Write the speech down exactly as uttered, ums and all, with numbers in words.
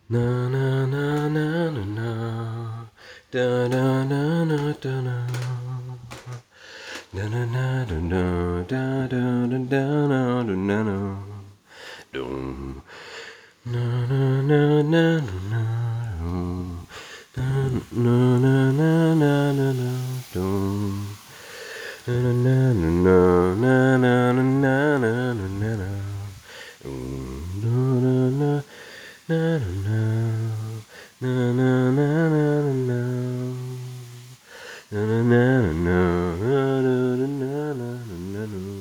Na na na na na na. Da da na na da na. Da na na da na da da da da na da na na. Dum. Na na na na na na. Na na na na na na na. Dum. Na na na na na na na na na na na na. Dum. Na na na. Na na na na na na na na na na na na na na na na